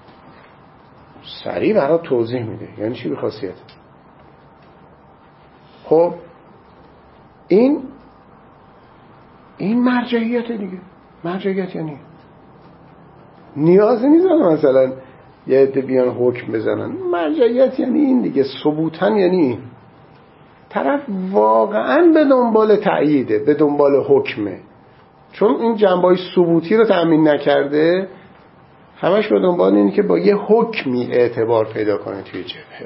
سریع برای توضیح میده یعنی چی بی خاصیته. خب این مرجعیت دیگه. مرجعیت یعنی نیازی نیست مثلا یه عده بیان حکم بزنن. مرجعیت یعنی این دیگه، ثبوتن یعنی این. طرف واقعا به دنبال تأییده، به دنبال حکمه، چون این جنبه‌های ثبوتی رو تأمین نکرده، همش به دنبال اینه که با یه حکمی اعتبار پیدا کنه توی جبهه.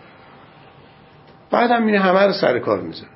بعد هم اینه همه رو سر کار میذاره.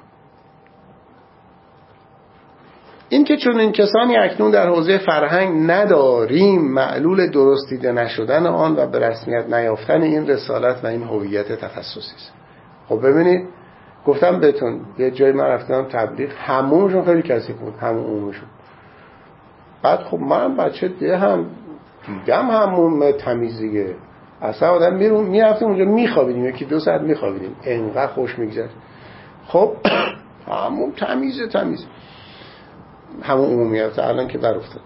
این که چون این کسانی اکنون در حوزه فرهنگ نداریم، معلول درست دیده نشدن آن و به رسمیت نیافتن این رسالت و این هویت تخصصی است. خب ببینید گفتم بهتون یه جای من رفتم تبلیغ، همونشون خیلی کثیف بود، همون عمومشون. بعد خب من بچه دیدم همون تمیزیه، اصلا آدم میرفتیم اونجا میخوابیدیم، یکی 2 ساعت میخوابیدیم، انقدر خوش میگذشت. خب همون تمیز همون عمومیت الان که بر افتاد.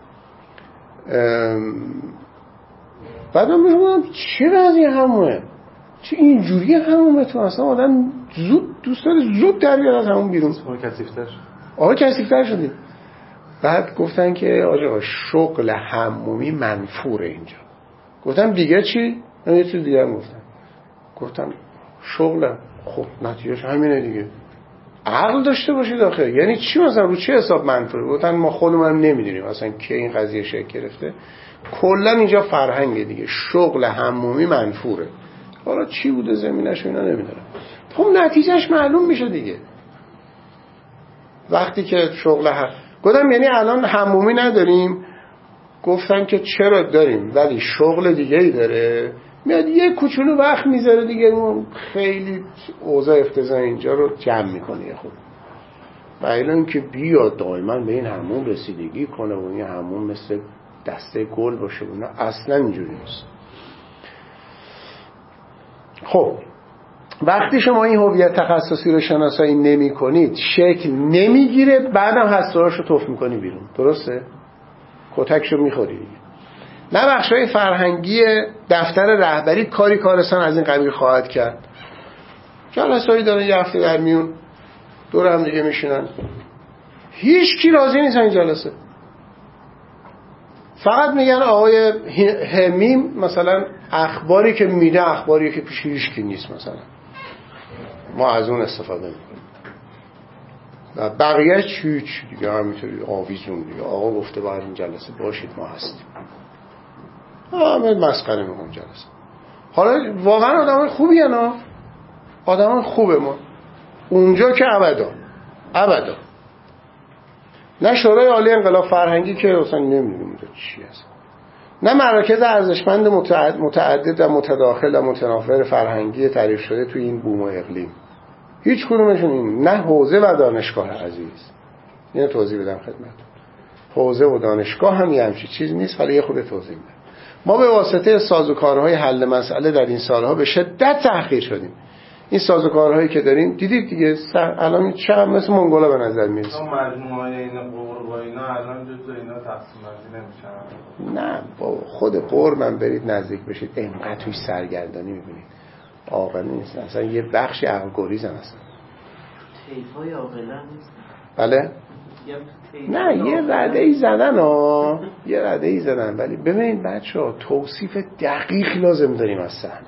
بعد من میگم چه وضعی همونه، چه اینجوری همونه، تو اصلا آدم دوست داره زود در بیاد از همون بیرون. کثیف‌تر شدیم. بعد گفتن که آقا شغل حمومی منفوره اینجا. گفتم دیگه چی؟ من یه چیز دیگه هم گفتم شغلم. خب نتیجهش همینه دیگه. عقل داشته باشید آخه. یعنی چی مثلا رو چه حساب منفوره؟ گفتن ما خودمون هم نمیدونیم اصلا که این قضیه شکل گرفته. کلا اینجا فرهنگه دیگه، شغل حمومی منفوره. حالا چی بوده زمینش اینا نمیدونم. خب نتیجهش معلوم میشه دیگه. وقتی که شغل گفتم یعنی الان حمومی نداریم؟ گفتن که چرا داریم، ولی شغل دیگه ای داره، میاد یه کوچولو وقت میذاره دیگه، اون خیلی اوضاع افتضاح اینجا رو جمع میکنه خود. و الان که بیاد دائما به این حموم رسیدگی کنه و این حموم مثل دسته گل باشه، اصلا اینجوری نیست. خب وقتی شما این هویت تخصصی رو شناسایی نمی کنید شکل نمیگیره، بعدم هسته‌هاش رو تف میکنی بیرون. درسته؟ کتکشو میخوری دیگه. نه بخشای فرهنگی دفتر رهبری کارستان از این قبیل خواهد کرد. جلسه‌ای دارن یه هفته در میون دور هم دیگه میشینن، هیچ کی راضی نیست این جلسه. فقط میگن آقای همیم مثلا اخباری که میده اخباری که پیش هیچ کی نیست، مثلا ما از اون استفاده میکنیم و بقیه هیچ دیگه همینطوری آویزون دیگه. آقا گفته باید این جلسه باشید ما هستیم. همه مسخره میکنم جلسه. حالا واقعا آدمای خوبی هستن، آدمای خوبه ما اونجا که ابدا نه شورای عالی انقلاب فرهنگی که اصلا نمیدونم اونجا چی هست، نه مراکز ارزشمند متعدد و متداخل و متنافر فرهنگی تعریف شده توی این بوم و اقلیم، هیچ کدومشون این، نه حوزه و دانشگاه عزیز. اینو توضیح بدم خدمتتون. حوزه و دانشگاه هم یه همچین چیز نیست، ولی یه خود توضیح میدم. ما به واسطه سازوکارهای حل مسئله در این سالها به شدت تحقیر شدیم. این سازوکارهایی که داریم دیدید دیگه، الان چقدر مثل منگولا به نظر میرسه. مجموعه این قرب و اینا الان جزء اینا تقسیم بندی نمیشن. نه با خود قربم برید نزدیک بشید اینقدر توی سرگردانی میبینید عاقل نیست، اصلا یه بخشی عقل گریزن اصلا. طیفای عاقلا نیست. بله؟ نه یه رده ای زدن ولی ببینید بچه‌ها توصیف دقیق لازم داریم از صحنه.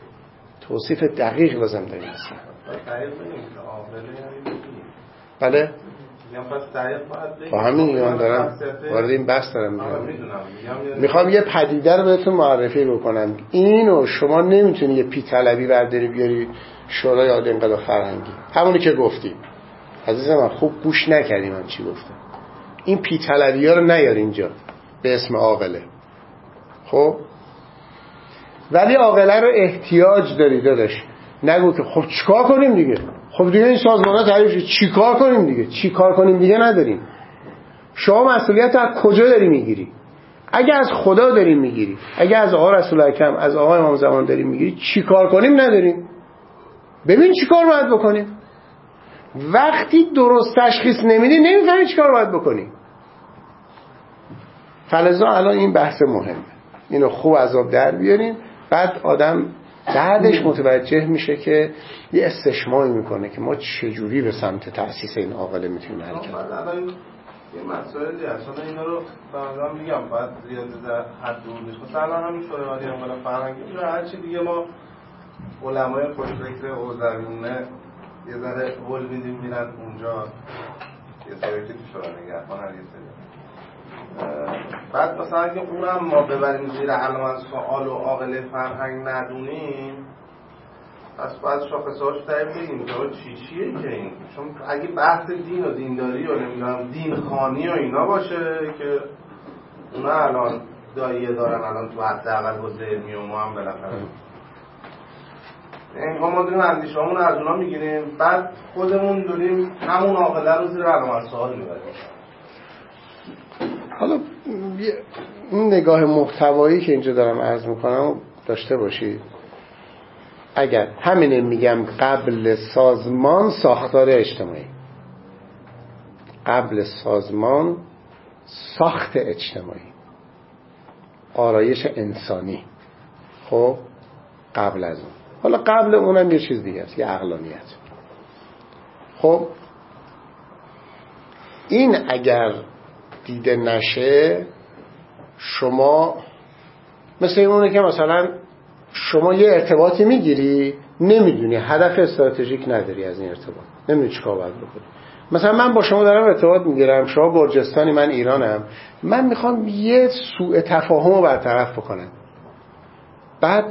بله؟ با همین ایمان دارم وارد این بحث دارم میخوام یه پدیده رو بهتون معرفی بکنم. اینو شما نمیتونی یه پی طلبی برداری بیاری شورای عالی انقلاب فرهنگی، همونی که گفتیم. عزیزم من خوب گوش نکردی من چی گفتم. این پی طلبی ها رو نیار اینجا به اسم عاقله. خب ولی عاقله رو احتیاج داری داداش. نگو که خب چیکار کنیم دیگه، خب دیگه این سازمان‌ها تعریف چیکار کنیم دیگه نداریم. شما مسئولیت از کجا داری میگیری؟ اگه از خدا داری میگیری، اگه از آقا رسول اکرم، از آقا امام زمان داری میگیری، چیکار کنیم نداریم. ببین چیکار باید بکنیم. وقتی درست تشخیص نمیدی نمیفهمی چیکار باید بکنی. فلذا الان این بحث مهمه، اینو خوب از آب در بیارین. بعد آدم بعدش متوجه میشه که یه استشماعی میکنه که ما چجوری به سمت تأسیس این عاقله میتونیم حرکت کنیم. الان یه مسائلی هست، الان اینا رو بعدا میگم باید زیاد در حد بودش. مثلا همین شورای عالی انقلاب فرهنگی رو هر چی دیگه ما علمای خوشفکر حوزویونه یه ذره هول میدیم میرن اونجا، یه سری که تو شورای نگهبان هر یه سری. بعد مثلا اگه اونم ما ببریم زیر علامت سوال و عاقله فرهنگ ندونیم، پس باید شاخصه‌هاش تعریف بگیم که چیه که این. چون اگه بحث دین و دینداری و نمیدونم دین خانی و اینا باشه که اونا الان داییه دارن الان تو حداقل حوزه علمی و ما هم بالاخره ما داریم اندیشه‌مون از اونا میگیریم، بعد خودمون داریم همون عاقله رو زیر علامت سوال میبریم. حالا این نگاه محتوایی که اینجا دارم عرض میکنم داشته باشید. اگر همینه میگم قبل سازمان ساختار اجتماعی، قبل سازمان ساخت اجتماعی، آرایش انسانی. خب قبل از اون، حالا قبل اونم یه چیز دیگه است، یه عقلانیت. خب این اگر دیده نشه، شما مثل اونه که مثلا شما یه ارتباطی میگیری نمیدونی، هدف استراتژیک نداری از این ارتباط، نمیدونی چیکار باید بکنی. مثلا من با شما دارم ارتباط میگیرم، شما گرجستانی من ایرانم، من میخوام یه سوء تفاهم رو برطرف بکنم، بعد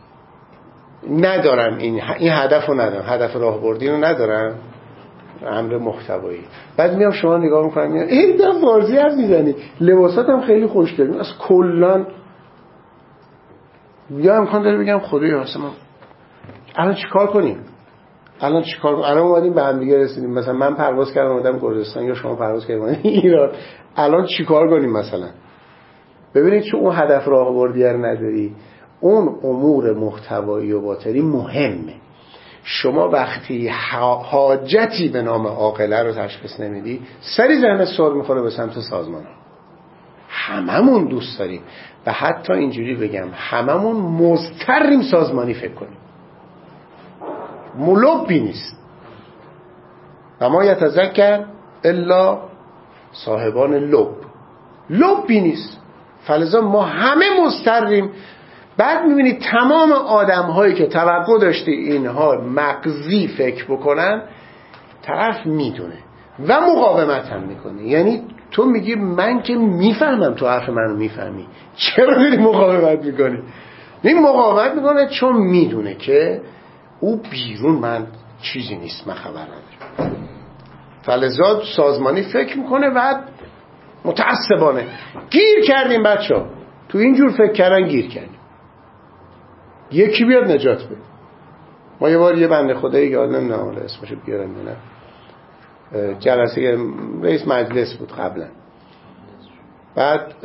ندارم این هدف رو ندارم، هدف راهبردی رو ندارم، امر محتوایی. بعد میام شما نگاه میکنم میگم ای دم فارسی حرف میزنی، لباسات هم خیلی خوشگله، از کلا یا امکان داره بگم خدایا اصلا الان چیکار کنیم؟ الان اومدیم به هم دیگه رسیدیم، مثلا من پرواز کردم اومدم گرجستان یا شما پرواز کردید ایران، الان چیکار کنیم مثلا؟ ببینید چون اون هدف راهبردی رو نداری، اون امور محتوایی و باطنی مهمه. شما وقتی حاجتی به نام عاقله رو تشخیص نمیدی، سری ذهن سوال میخوره به سمت سازمان. هممون دوست داریم و حتی اینجوری بگم هممون مضطریم سازمانی فکر کنیم. ملوبی نیست و ما یتذکر الا صاحبان لبی نیست. فلذا ما همه مضطریم. بعد میبینید تمام آدم هایی که توقع داشته اینها مغزی فکر بکنن، طرف میدونه و مقاومت هم میکنه. یعنی تو میگی من که میفهمم، تو حرف منو میفهمی، چرا داری مقاومت میکنی؟ این مقاومت میکنه چون میدونه که او بیرون من چیزی نیست، من خبر ندارم. فلذا سازمانی فکر میکنه و متعصبانه گیر کردیم. بچه تو اینجور فکر کردن گیر کردیم. یکی بیاد نجات بده. ما یه بار یه بنده خدایی یاد نمیدونم حالا اسمشو بیارم نه، جلسه رئیس مجلس بود قبلا، بعد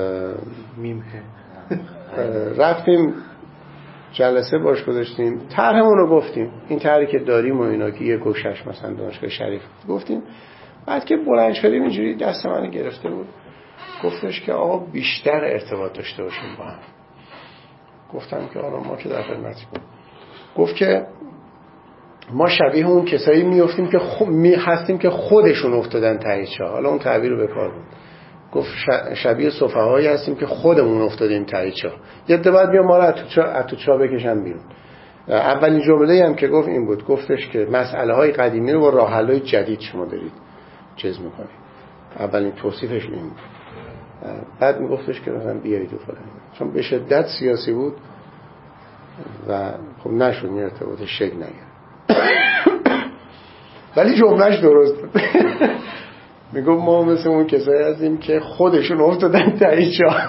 رفتیم جلسه باش گذاشتیم، طرحمون رو گفتیم، این طرحی که داریم و اینا که یه گوشش مثلا دانشگاه شریف گفتیم. بعد که بلند شدیم اینجوری دست منو گرفته بود، گفتش که آقا بیشتر ارتباط داشته باشیم با هم. گفتم که آقا ما که در خدمتیم. گفت که ما شبیه اون کسایی میافتیم که هستیم که خودشون افتادن ته چاه. حالا اون تعبیر رو به کار بود. گفت شبیه سفهایی هستیم که خودمون افتادیم ته چاه. یه عده بعد بیا ما رو از تو چاه بکشن بیرون. اولین جمله‌ای هم که گفت این بود، گفتش که مسئله‌های قدیمی رو با راه حل‌های جدید شما دارید چیز می‌کنید. اولین توصیفش این بود. بعد میگفتش که مثلا بیایید و فلان، چون به شدت سیاسی بود و خب نشد این ارتباط شکل نگرفت. ولی جملهش درست بود. میگم ما مثل اون کسایی هستیم که خودشون افتادن ته چاه.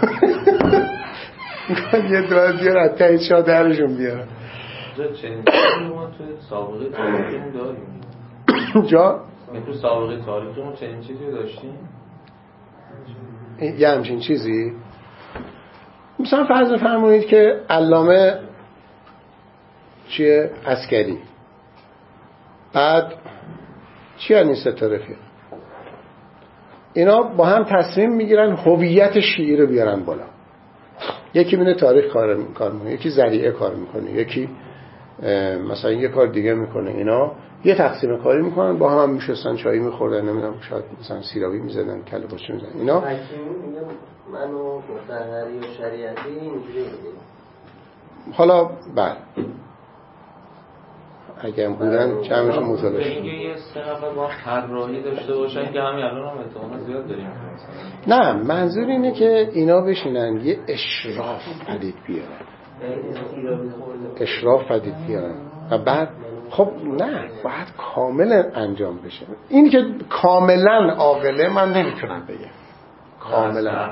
یه دو بیار از ته چاه درشون بیارن. ما تو سابقه تاریخیمون داریم. جا؟ تو سابقه تاریخیمون چنین چیزی داشتیم؟ یه همچین چیزی؟ مثلا فرض فرمایید که علامه چیه؟ عسکری، بعد چی هن این ستا رفیق؟ اینا با هم تصمیم میگیرن هویت شیعی رو بیارن بالا. یکی میونه تاریخ کار میکنه، یکی ذریعه کار میکنه، یکی مثلا یه کار دیگه میکنه. اینا یه تقسیم کاری میکنن، با هم میشستن چایی میخوردن، نمیدونم شاید مثلا سیراوی میزدن، کله پاچه میزدن. اینا منو مطهری و شریعتی اینجوری حالا بعد اگه بودن جمعش مطالعه شد. یه سه نفر با طراحی داشته باشن که همین الان هم احتمالاً زیاد داریم. نه منظور اینه که اینا بشینن یه اشراف پدید بیارن، اشراف پدید بیارن و بعد خب نه باید کاملا انجام بشه. این که کاملا عاقله من نمیتونم بگم کاملا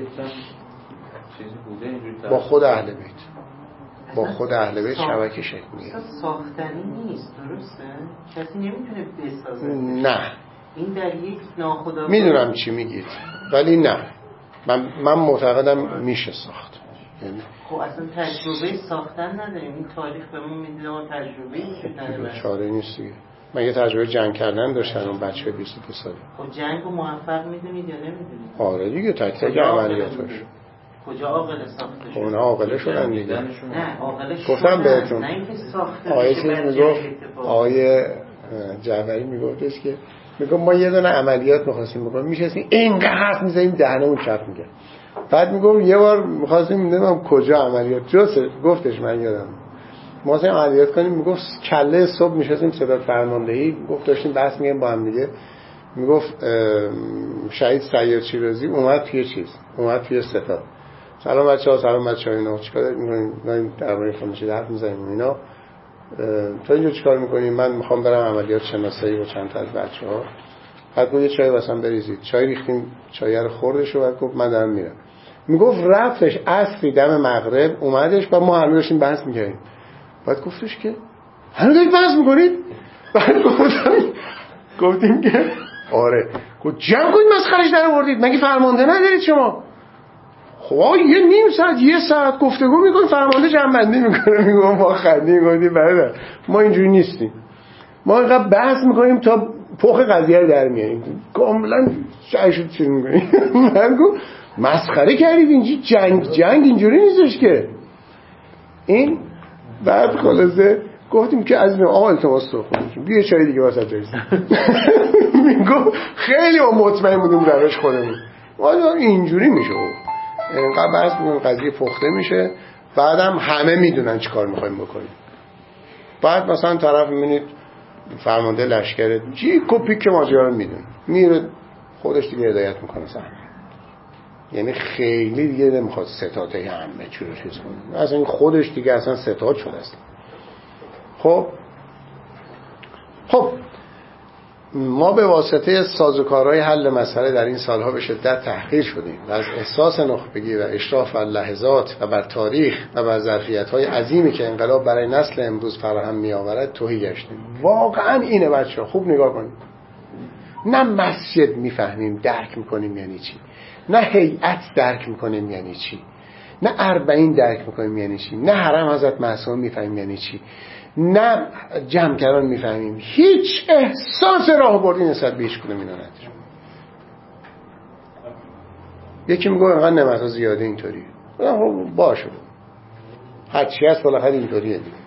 با خود اهل بیت، با خود اهل بیت شبکه شکل میگیره. ساختنی نیست، درسته؟ کسی نمیتونه بسازه. نه این در یک ناخودآگاه میدونم چی میگید ولی نه من معتقدم میشه ساخت. یعنی خب اصلا تجربه ساختن نداریم. این تاریخ بهمون میده ما تجربه نیست. چاره نیست دیگه. من یه تجربه جنگ کردن داشتم اون بچه 22 ساله. خب جنگ رو موفق میدونید یا نمیدونید؟ آره دیگه تک تک عملیاتش. کجا عاقله ساخته شد؟ اونا عاقله شدن دیگه. نه عاقله شدن. گفتم بهتون. نه اینکه ساخته. آیه چیز میگفت، آیه جعفری میگفتش که میگم ما یه دونه عملیات می‌خواستیم بکنیم، میشستیم اینقدر حرف می‌زدیم دهنمون چپ میگه. بعد میگم یه بار می‌خواستیم نمیدونم کجا عملیات جوسه گفتش من یادم ما اصلا عملیات کنیم، میگفت کله صبح میشستیم صدا فرماندهی، گفت داشتیم بحث می‌کردیم با هم دیگه، میگفت شهید سید شیرازی اومد توی ستاد. سلام بچه‌ها، سلام بچه‌ها، اینا چیکار می‌کنین؟ درباره فلان حرف می‌زنیم اینا. تو اینجا چیکار می‌کنین؟ من می‌خوام برم عملیات شناسایی با چند تا از بچه‌ها. بعد گفت یه چای واسم بریزید. چای ریختیم، چای رو خوردش و بعد گفت من دارم میرم. میگفت رفتش عصری دم مغرب اومدش و ما همه داشتیم بحث می‌کردیم. بعد گفتش که هنوز دارید بحث می‌کنید؟ بعد گفتیم که آره. گفت جمع کنید مسخرهش در آوردید، مگه فرمانده ندارید شما؟ خب یه نیم ساعت یه ساعت گفتگو میکنیم، فرمانده جمع‌بندی میکنه، میگم ما خندی میگیم برادر ما اینجوری نیستیم، ما اینقدر بحث میکنیم تا پخ قضیه رو در میاریم. کاملا شاید چی میکنیم. من گفتم مسخره کردید، اینجوری جنگ اینجوری نیستش که این. بعد خلاصه گفتیم که از این آقا التماس تو خودشون بیا چای دیگه واسه بریزیم. میگم خیلی مطمئن بودیم روش خودمون ما اینجوری میشه، اینقدر بحث میکنیم قضیه پخته میشه، بعدم همه میدونن چی کار میخوایم بکنیم. بعد مثلا طرف میبینید فرمانده لشکر جی کپی که ماجرا میدونه میره خودش دیگه هدایت میکنه سهم، یعنی خیلی دیگه نمیخواد ستاته همه چی رو چیز کنه، اصلا این خودش دیگه اصلا ستات شده است. خب ما به واسطه سازوکارهای حل مسئله در این سالها به شدت تحقیر شدیم و از احساس نخبگی و اشراف بر لحظات و بر تاریخ و بر ظرفیت‌های عظیمی که انقلاب برای نسل امروز فراهم می‌آورد تهی گشتیم. واقعا اینه بچه‌ها، خوب نگاه کنید. نه مسجد میفهمیم درک میکنیم یعنی چی، نه هیئت درک میکنیم یعنی چی، نه 40 درک میکنیم یعنی چی، نه حرم حضرت معصوم میفهمیم یعنی چی، نه جمع‌کران میفهمیم. هیچ احساس راهبردی نسبت به هیچ کدوم اینا نداریم. یکی میگه اینقدر نعمت‌ها زیاده اینطوریه، خب باشه هرچی هست بالاخره اینطوریه دیگه.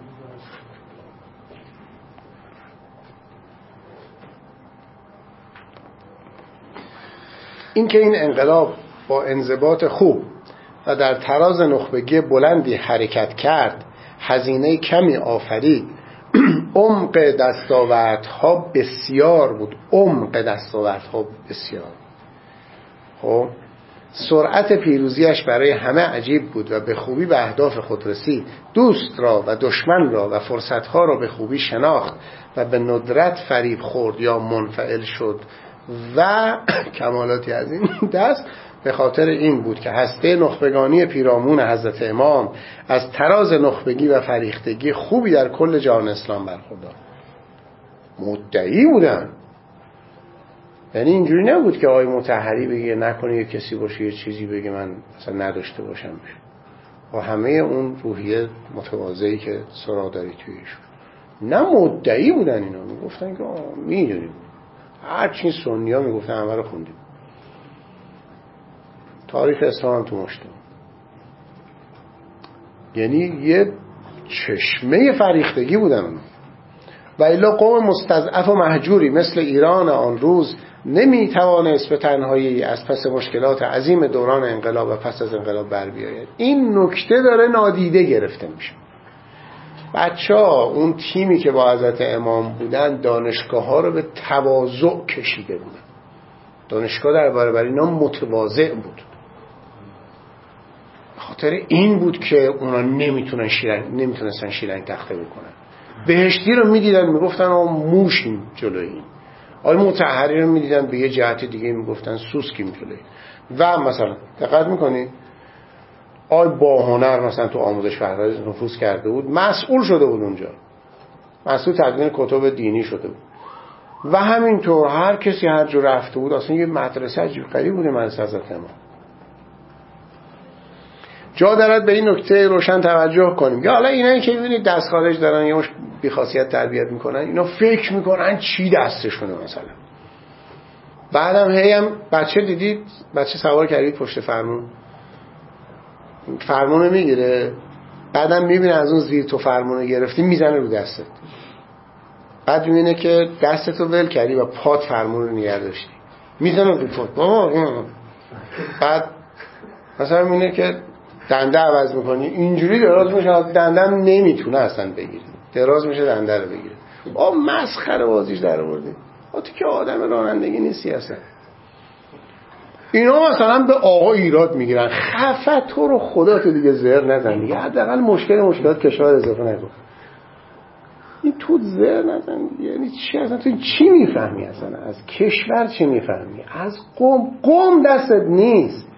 این که این انقلاب با انضباط خوب و در تراز نخبگی بلندی حرکت کرد، هزینه کمی آفرید، عمق دستاوردها بسیار بود، عمق دستاوردها بسیار. خب سرعت پیروزیش برای همه عجیب بود و به خوبی به اهداف خود رسید. دوست را و دشمن را و فرصتها را به خوبی شناخت و به ندرت فریب خورد یا منفعل شد و کمالاتی از این دست به خاطر این بود که هسته نخبگانی پیرامون حضرت امام از تراز نخبگی و فریختگی خوبی در کل جهان اسلام برخوردار. مدعی بودن، یعنی اینجوری نبود که آقای مطهری بگه نکنه یه کسی باشه یه چیزی بگه من مثلا نداشته باشم بشه. و همه اون روحیه متواضعی که سراغ داری تویشون، نه مدعی بودن اینا، میگفتن که میدونیم هر چی سنی ها میگفتن همه رو خوندیم، تاریخ اسلام هم تو مشتم، یعنی یه چشمه فریختگی بودن اونا. و الا قوم مستضعف و مهجوری مثل ایران آن روز نمیتوانست به تنهایی از پس مشکلات عظیم دوران انقلاب و پس از انقلاب بر بیاید. این نکته داره نادیده گرفته میشه. بچه‌ها اون تیمی که با حضرت امام بودن دانشگاه ها رو به تواضع کشیده بودن، دانشگاه در برابر اینا متواضع بود. خاطر این بود که اونا نمیتونستن شیلنگ تخته بکنن. بهشتی رو میدیدن میگفتن موشیم جلوی این، آقای مطهری رو میدیدن به یه جهت دیگه میگفتن سوسکیم جلوی. و مثلا دقت میکنید آقای باهنر مثلا تو آموزش فرهنگی نفوذ کرده بود، مسئول شده بود اونجا، مسئول تدوین کتب دینی شده بود. و همینطور هر کسی هر جا رفته بود، اصلا یه مدرسه عجیب غریب بوده مدرسه حضرت امام. جا دارد به این نکته روشن توجه کنیم که حالا اینایی که می‌بینید دست خارج دارن یا بی‌خاصیت تربیت میکنن، اینا فکر میکنن چی دستشونه مثلا. بعدم هیم بچه دیدید، بچه سوار کردید پشت فرمون میگیره، بعدم میبینه از اون زیر تو فرمون گرفتی میزنه رو دستت، بعد میبینه که دستتو ول کردی و پات فرمون رو نگه داشتی میزنه رو پات. بعد مثلا میبینه که دنده عوض میکنی اینجوری دراز میشه، دندم نمیتونه اصلا بگیره، دراز میشه دنده رو بگیره. مسخره بازیش در آوردی. تو که آدم رانندگی نیستی اصلا. اینا مثلا به آقا ایراد میگیرن، خفه تو رو خدا تو دیگه زهر نزن دیگه، حداقل مشکلات کشور اضافه نکن. این تو زهر نزن دیگه. یعنی چی اصلا؟ تو چی میفهمی اصلا؟ از کشور چی میفهمی؟ از قوم دستت نیست،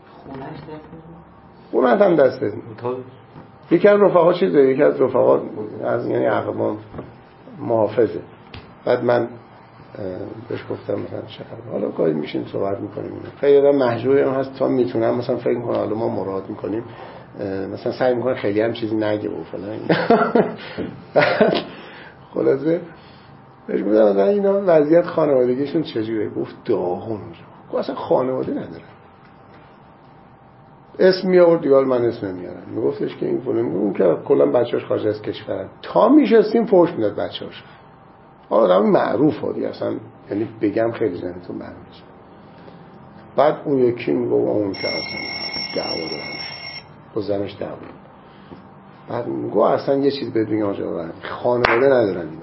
خونت هم دستت نیست. یکی از رفقا چیزه، یکی از رفقا از یعنی اقوام محافظه، بعد من بهش گفتم مثلا چقدر حالا گاهی میشیم صحبت میکنیم. خیلی آدم محجوری هم هست تا میتونم مثلا فکر میکنه حالا ما مراد میکنیم مثلا سعی میکنه خیلی هم چیزی نگه و فلان. خلاصه بهش گفتم مثلا اینا وضعیت خانوادگیشون چجوره؟ گفت داغون. گفت اصلا خانواده نداره. اسم می آورد دیوال من اسم میارم میگفتش که این فلان اون که کلا بچه‌اش خارج از کشورن تا میشستیم فوش میداد بچه‌اش. آدم معروف هادی اصلا یعنی بگم خیلی ذهنتون معلوم میشه. بعد اون یکی میگه اون که اصلا دعوا دارن با زنش دعوا. بعد میگه اصلا یه چیز بدون آجا خانواده ندارن اینا.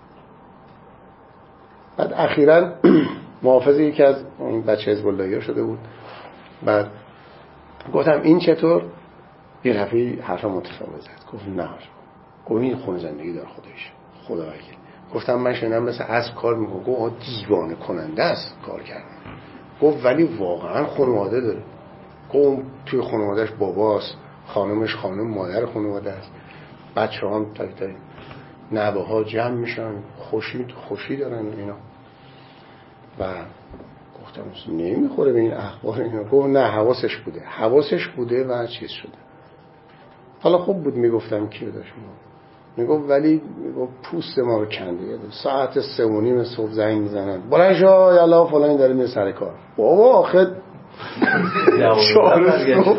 بعد اخیراً محافظ یکی از این بچه حزب اللهیا شده بود. بعد گفتم این چطور؟ یه دفعه حرفا متفاوت زد. گفت نه. گفت این خون زندگی داره خودش. خدا وکیل. گفتم من شنیدم مثل اسب کار میکنه. گفت دیوانه کننده است کار کردن. گفت ولی واقعا خانواده داره. گفت توی خانوادهش باباست، خانمش خانم مادر خانواده است، بچه‌ها تایی نوه‌ها جمع میشن، خوشی دارن اینا. و گفتم نمیخوره به این اخبار اینا. گفت نه حواسش بوده و چیز شده. حالا خوب بود میگفتم کی داشت میگفت ولی میگفت پوست ما رو کنده. ساعت 3:30 صبح زنگ میزنن بلند شو یالا فلان داره میره سر کار. بابا آخه 4 صبح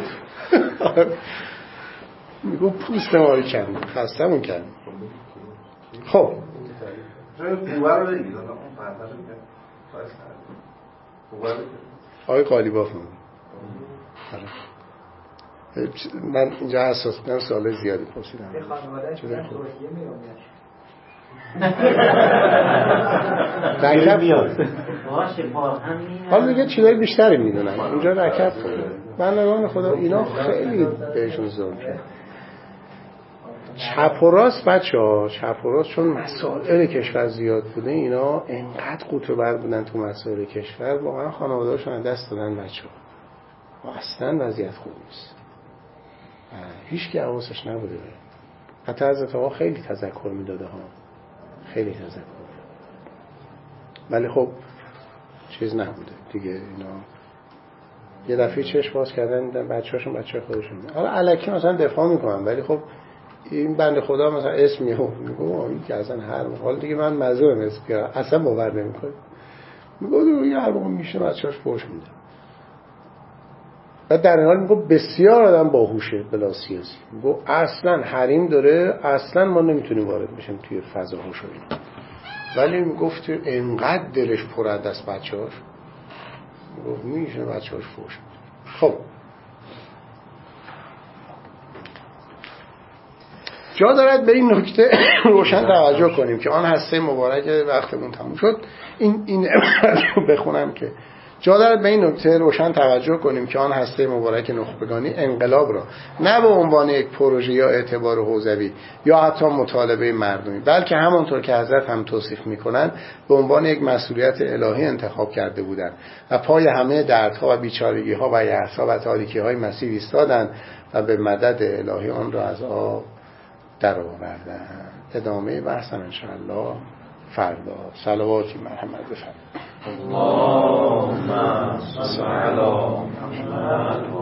میگفت پوست ما رو کنده خستمون کرد. خب جای خوبه رو بگید اون فرمشه که آقای قالیباف من اینجا حساس بودم سوال زیادی پرسیدم. به خانواده چه ترکیه میاد رکب میاد حالا دیگه چیزای بیشتری میدونن اونجا رکب بندگان خدا اینا خیلی بهشون ظلم شد. چپ و راست بچه‌ها چپ و راست چون مسائل کشور زیاد بوده اینا انقدر قوطه بر بودن تو مسائل کشور واقعا خانواده‌هاشون دست دادن بچه‌ها و اصلا وضعیت خوب نیست. هیچ کی حواسش نبوده. حتی حضرت آقا خیلی تذکر میداده ها خیلی تذکر. ولی خب چیز نبوده دیگه اینا یه دفعه چشم باز کردن دیدن بچه‌هاشون بچه خودشون. حالا الکی مثلا دفاع میکنن ولی خب این بنده خدا مثلا اسم میگه این که اصلا هر حال دیگه من معذورم اسم که اصلا باور نمیکنه. میگه یه هر موقع میشه بچه‌اش فوش میده. و در این حال میگه بسیار آدم باهوشه بلا سیاسی. میگه اصلا حریم داره اصلا ما نمیتونیم وارد بشیم توی فضاهاش و اینا. ولی میگفت انقدر دلش پر از دست بچه‌اش میگفت میشه بچه‌اش فوش میده. خب جا دارد به این نکته روشن توجه کنیم که آن هسته مبارک وقتمون تموم شد این رو بخونم که جا دارد به این نکته روشن توجه کنیم که آن هسته مبارک نخبگانی انقلاب را نه به عنوان یک پروژه یا اعتبار حوزوی یا حتی مطالبه مردمی بلکه همانطور که حضرت هم توصیف می‌کنند به عنوان یک مسئولیت الهی انتخاب کرده بودند و پای همه دردها و بیچارگی‌ها و یأس‌ها و تاریکی‌های مسیح ایستادند و به مدد الهی آن را از آب در آوردن. ادامه بحث ان شاء الله فردا. صلواتی محمد بفرمایید. اللهم صل علی محمد